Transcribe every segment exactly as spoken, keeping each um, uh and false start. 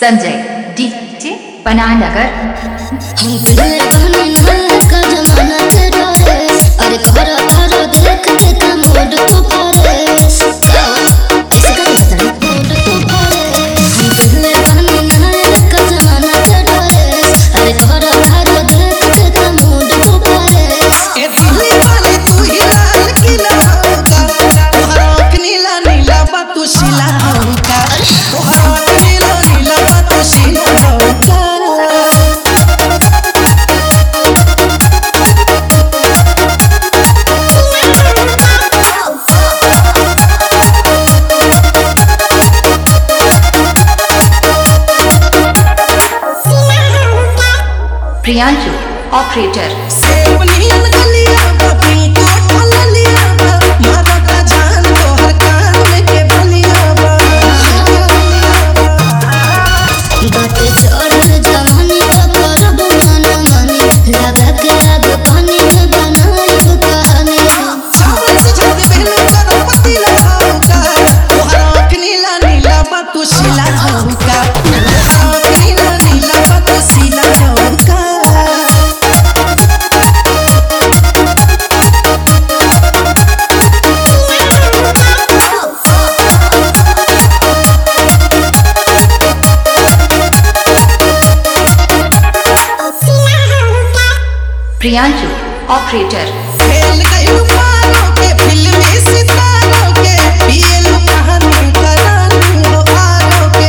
Sanjay DJ पनाहनगर। हम पहले बहने नहर का जमाना से डरे, अरे करो करो देख के का मूड तो पारे, ऐसे कर बता मूड तो पारे। हम पहले बहने नहर का जमाना से डरे, अरे करो करो देख के का मूड तो पारे। ए दिल्ली वाले तू ही लाल किला होगा, तोहरा नीला नीला बातू शिला होगा, तोहरा नीला नीला बातू शिला होगा। प्रियांशु ऑपरेटर। सेब नील गलिया बापी तो ढल लिया बा, मारा का जान तोहर कान के बलिया बा। बात छोड़ जवानी का करब माना मानी, लगा के आग पानी में बनाई कहानी। सावन से जग बेलू कर पति लगाऊंगा, तोहरा नीला नीला बातू शिला होगा, तोहरा नीला नीला बातू शिला होगा। प्रियांशु ऑपरेटर। खेल गई पारों के फिल्मी सितारों के, पियलू कहानी करानी हो आरों के।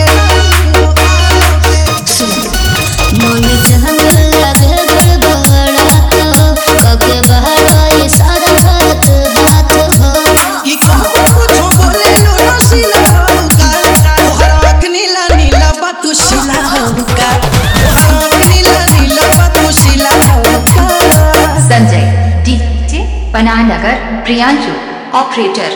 मन जहन लगे गड़बड़ा तो, कके बाहर ये सारा बात बात हो। ये कहूँ कुछ बोले लो रसीला होगा, तोहरा नीला नीला बातू शिला होगा, तोहरा नीला नीला बातू शिला होगा। संजय डीजे पनाहनगर। प्रियांशु ऑपरेटर।